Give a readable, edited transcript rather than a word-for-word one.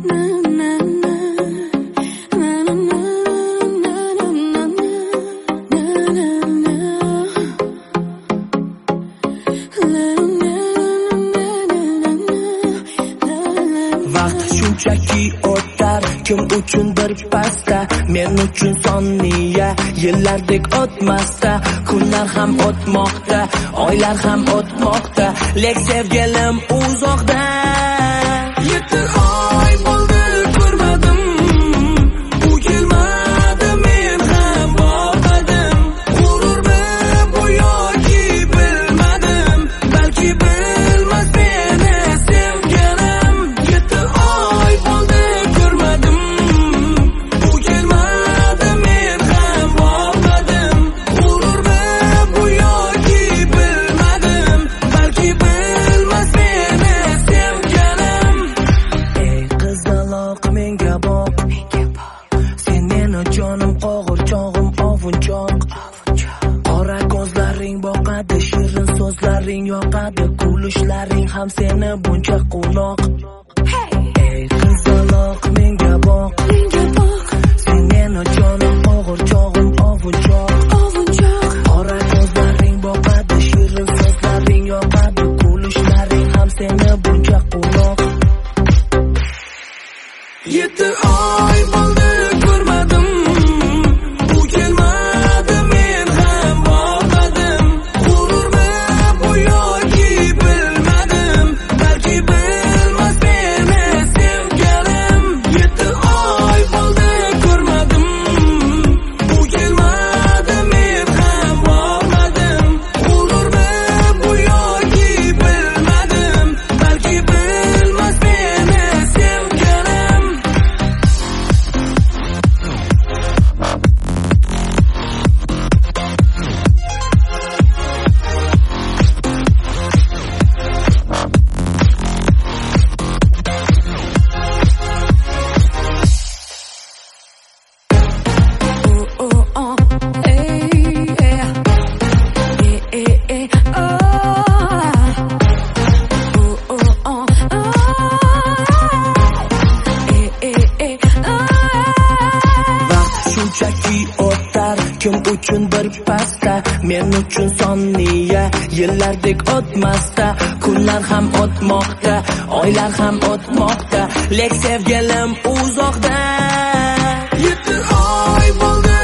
Shunchaki o'tar kim uchundir pasta, men uchun soniya yillardek o'tmasda. Kunlar ham o'tmoqda, oylar ham o'tmoqda, lek sevgilim uzoqda. 7 oy bo'ldi ko'rmadim, u kelmadi, men ham bormadim. G'ururmi bu yoki bilmadim, balki bilmas meni sevganim. 7 oy bo'ldi ko'rmadim, u kelmadi, men ham bormadim. G'ururmi bu yoki bilmadim, balki bilmas meni sevganim. Ey qizaloq menga boq, sen meni jonim, qo'g'irchog'im, ovunchoq. Qora ko'zlaring boqadi, shirin so'zlaring yoqadi, kulishlaring ham seni buncha quvnoq. Ey qizaloq menga boq, sen meni jonim, qo'g'irchog'im, ovunchoq. Qora ko'zlaring boqadi, shirin so'zlaring yoqadi, kulishlaring ham seni buncha quvnoq. 7 oy bo'ldi ko'rmadim, u kelmadi, men ham bormadim. G'ururmi bu yoki bilmadim, balki bilmas meni sevganim. 7 oy bo'ldi ko'rmadim, u kelmadi, men ham bormadim. G'ururmi bu yoki bilmadim, balki bilmas meni sevganim. Shunchaki o'tar kim uchundir pasta, men uchun soniya yillardek o'tmasda. Kunlar ham o'tmoqda, oylar ham o'tmoqda, lek sevgilim uzoqda. 7 oy bo'ldi